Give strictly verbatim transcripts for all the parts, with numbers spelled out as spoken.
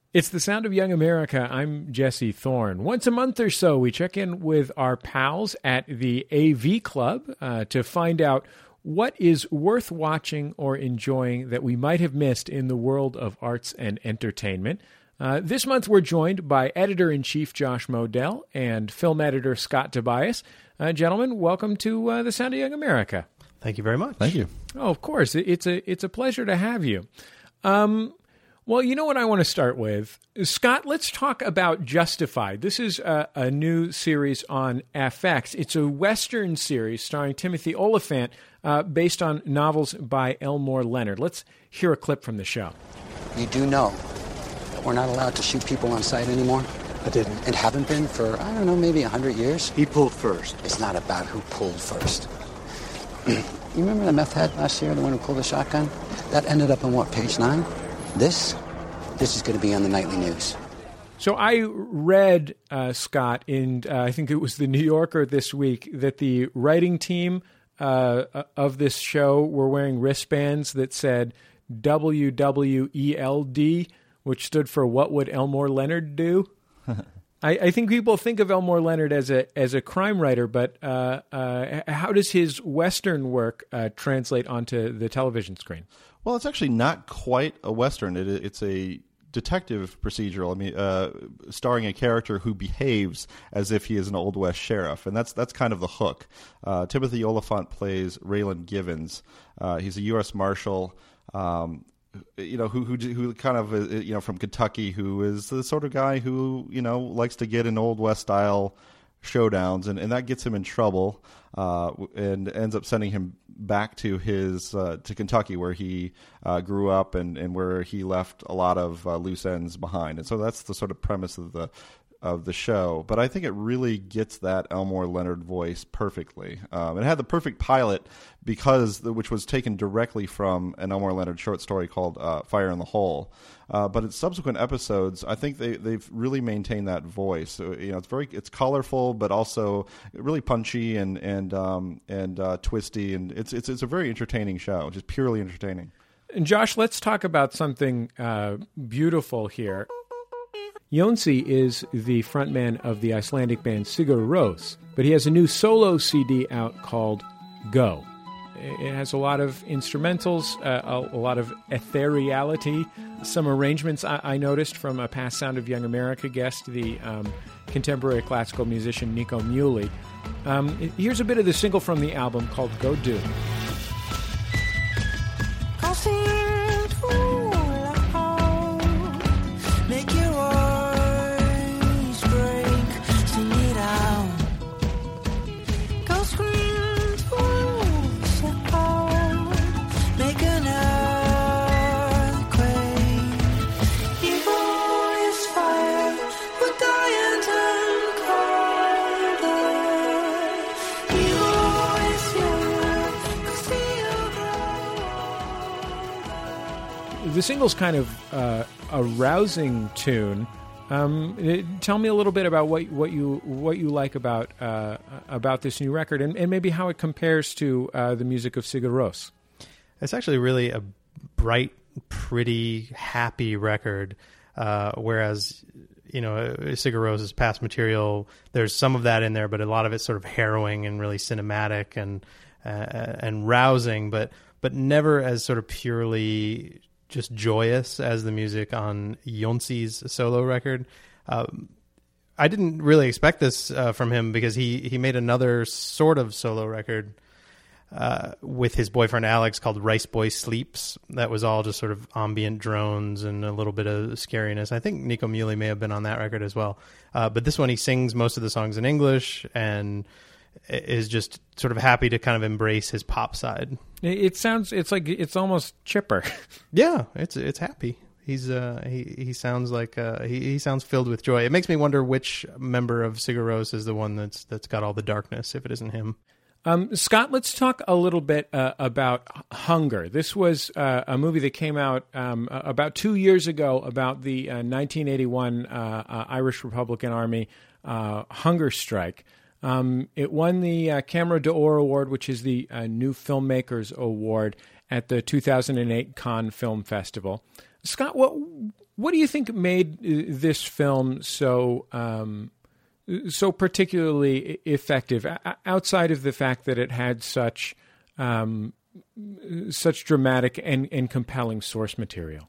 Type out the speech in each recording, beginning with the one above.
It's the Sound of Young America. I'm Jesse Thorne. Once a month or so, we check in with our pals at the A V Club uh, to find out what is worth watching or enjoying that we might have missed in the world of arts and entertainment. Uh, this month, we're joined by Editor-in-Chief Josh Modell and Film Editor Scott Tobias. Uh, gentlemen, welcome to uh, the Sound of Young America. Thank you very much. Thank you. Oh, of course. It's a, it's a pleasure to have you. Um... Well, you know what I want to start with? Scott, let's talk about Justified. This is a, a new series on F X. It's a Western series starring Timothy Olyphant uh, based on novels by Elmore Leonard. Let's hear a clip from the show. You do know that we're not allowed to shoot people on sight anymore? I didn't. And haven't been for, I don't know, maybe a hundred years? He pulled first. It's not about who pulled first. You remember the meth head last year, the one who pulled the shotgun? That ended up on what, page nine? This, this is going to be on the nightly news. So I read, uh, Scott, in uh, I think it was the New Yorker this week, that the writing team uh, of this show were wearing wristbands that said W W E L D, which stood for What Would Elmore Leonard Do? I, I think people think of Elmore Leonard as a as a crime writer, but uh, uh, how does his Western work uh, translate onto the television screen? Well, it's actually not quite a Western. It, it's a detective procedural. I mean, uh, starring a character who behaves as if he is an Old West sheriff, and that's that's kind of the hook. Uh, Timothy Olyphant plays Raylan Givens. Uh, he's a U S Marshal, um, you know, who who who kind of uh, you know from Kentucky, who is the sort of guy who you know likes to get in Old West style showdowns, and, and that gets him in trouble, uh, and ends up sending him back to his uh, to Kentucky, where he uh, grew up and, and where he left a lot of uh, loose ends behind. And so that's the sort of premise of the of the show. But I think it really gets that Elmore Leonard voice perfectly. Um, it had the perfect pilot because the, which was taken directly from an Elmore Leonard short story called uh, Fire in the Hole. Uh, but in subsequent episodes, I think they they've really maintained that voice. So, you know, it's very it's colorful, but also really punchy and and um, and uh, twisty, and it's it's it's a very entertaining show, just purely entertaining. And Josh, let's talk about something uh, beautiful here. Jónsi is the frontman of the Icelandic band Sigur Rós, but he has a new solo C D out called Go. It has a lot of instrumentals, uh, a, a lot of ethereality, some arrangements I, I noticed from a past Sound of Young America guest, the um, contemporary classical musician Nico Muhly. Um, here's a bit of the single from the album called Go Do. The single's kind of uh, a rousing tune. Um, it, tell me a little bit about what what you what you like about uh, about this new record, and, and maybe how it compares to uh, the music of Sigur Rós. It's actually really a bright, pretty, happy record, uh, whereas you know Sigur Rós's past material, there's some of that in there, but a lot of it's sort of harrowing and really cinematic and uh, and rousing, but but never as sort of purely just joyous as the music on Jónsi's solo record. Um, I didn't really expect this uh, from him because he, he made another sort of solo record uh, with his boyfriend Alex called Rice Boy Sleeps. That was all just sort of ambient drones and a little bit of scariness. I think Nico Muhly may have been on that record as well. Uh, but this one, he sings most of the songs in English and is just sort of happy to kind of embrace his pop side. It sounds, it's like, it's almost chipper. Yeah, it's it's happy. He's uh he he sounds like uh he, he sounds filled with joy. It makes me wonder which member of Sigur Rós is the one that's that's got all the darkness, if it isn't him. Um, Scott, let's talk a little bit uh, about Hunger. This was uh, a movie that came out um, about two years ago about the uh, nineteen eighty-one uh, uh, Irish Republican Army uh, hunger strike. Um, it won the uh, Camera d'Or Award, which is the uh, New Filmmakers Award at the two thousand eight Cannes Film Festival. Scott, what What do you think made this film so um, so particularly effective, outside of the fact that it had such um, such dramatic and, and compelling source material?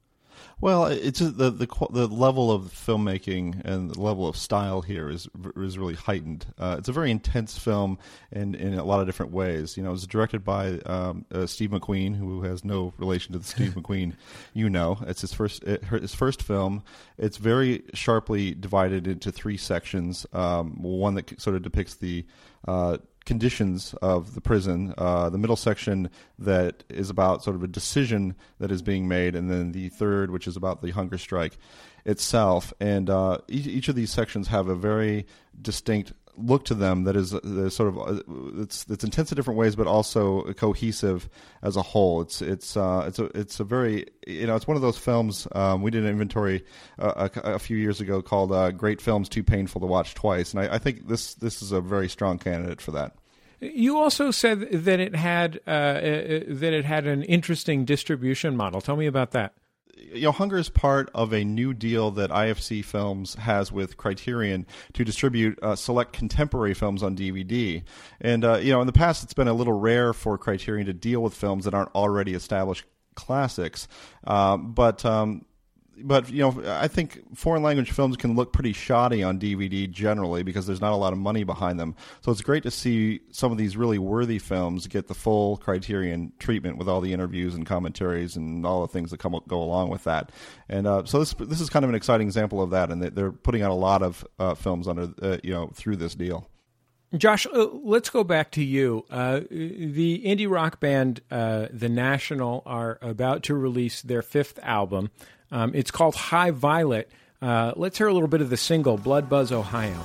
Well, it's the the the level of filmmaking and the level of style here is is really heightened. Uh, it's a very intense film in in a lot of different ways. You know, it was directed by um, uh, Steve McQueen, who has no relation to the Steve McQueen you know. It's his first it, his first film. It's very sharply divided into three sections. Um, one that sort of depicts the uh, conditions of the prison, uh, the middle section that is about sort of a decision that is being made, and then the third, which is about the hunger strike itself. And uh, each, each of these sections have a very distinct look to them that is, that is sort of uh, it's it's intense in different ways, but also cohesive as a whole. It's it's uh, it's a it's a very you know it's one of those films. Um, we did an inventory uh, a, a few years ago called uh, "Great Films Too Painful to Watch Twice," and I, I think this this is a very strong candidate for that. You also said that it had uh, that it had an interesting distribution model. Tell me about that. You know, Hunger is part of a new deal that I F C Films has with Criterion to distribute uh, select contemporary films on D V D. And, uh, you know, in the past, it's been a little rare for Criterion to deal with films that aren't already established classics. Uh, but, um, but, you know, I think foreign language films can look pretty shoddy on D V D generally because there's not a lot of money behind them. So it's great to see some of these really worthy films get the full Criterion treatment with all the interviews and commentaries and all the things that come go along with that. And uh, so this this is kind of an exciting example of that, and they're putting out a lot of uh, films under uh, you know through this deal. Josh, uh, let's go back to you. Uh, the indie rock band uh, The National are about to release their fifth album. Um, it's called High Violet. Uh, let's hear a little bit of the single, Blood Buzz, Ohio.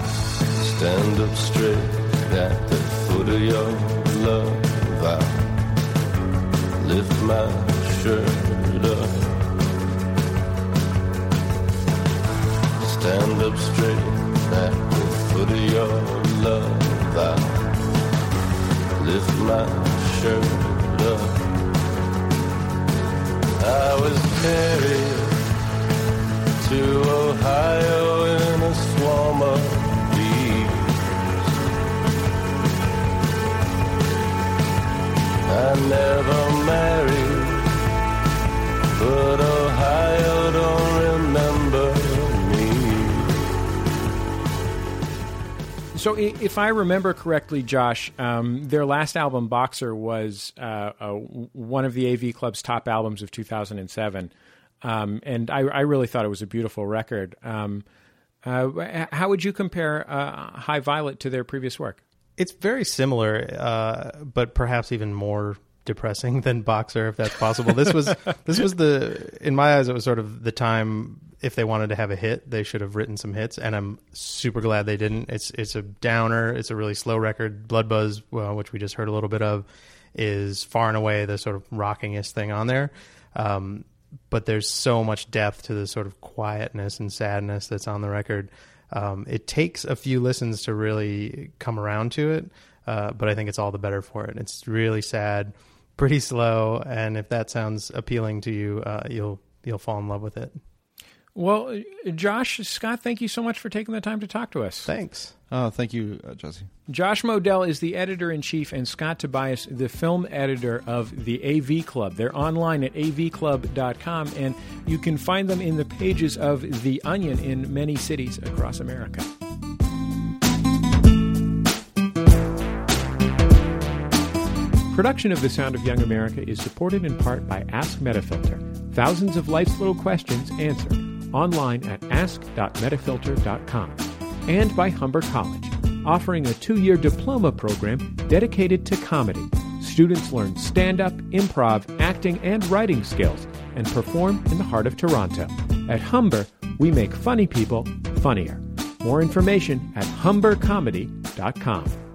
Stand up straight at the foot of your love. I lift my shirt up. Stand up straight at the foot of your love. I lift my shirt up. I was carried to Ohio in a swarm of bees. I never married, but Ohio don't remember me. So if I remember correctly, Josh, um, their last album, Boxer, was uh, uh, one of the A V Club's top albums of two thousand seven. Um, and I, I really thought it was a beautiful record. Um, uh, how would you compare uh, High Violet to their previous work? It's very similar, uh, but perhaps even more depressing than Boxer, if that's possible. This was this was the, in my eyes, it was sort of the time, if they wanted to have a hit, they should have written some hits, and I'm super glad they didn't. It's it's a downer. It's a really slow record. Blood Buzz, well, which we just heard a little bit of, is far and away the sort of rockingest thing on there. Um, but there's so much depth to the sort of quietness and sadness that's on the record. Um, it takes a few listens to really come around to it, uh, but I think it's all the better for it. It's really sad, pretty slow, and if that sounds appealing to you, uh, you'll you'll fall in love with it. Well, Josh, Scott, thank you so much for taking the time to talk to us. Thanks. Oh, thank you, uh, Jesse. Josh Modell is the editor-in-chief, and Scott Tobias, the film editor of the A V Club. They're online at a v club dot com, and you can find them in the pages of The Onion in many cities across America. Production of The Sound of Young America is supported in part by Ask Metafilter. Thousands of life's little questions answered. Online at ask dot metafilter dot com. And by Humber College, offering a two-year diploma program dedicated to comedy. Students learn stand-up, improv, acting, and writing skills and perform in the heart of Toronto. At Humber, we make funny people funnier. More information at humber comedy dot com.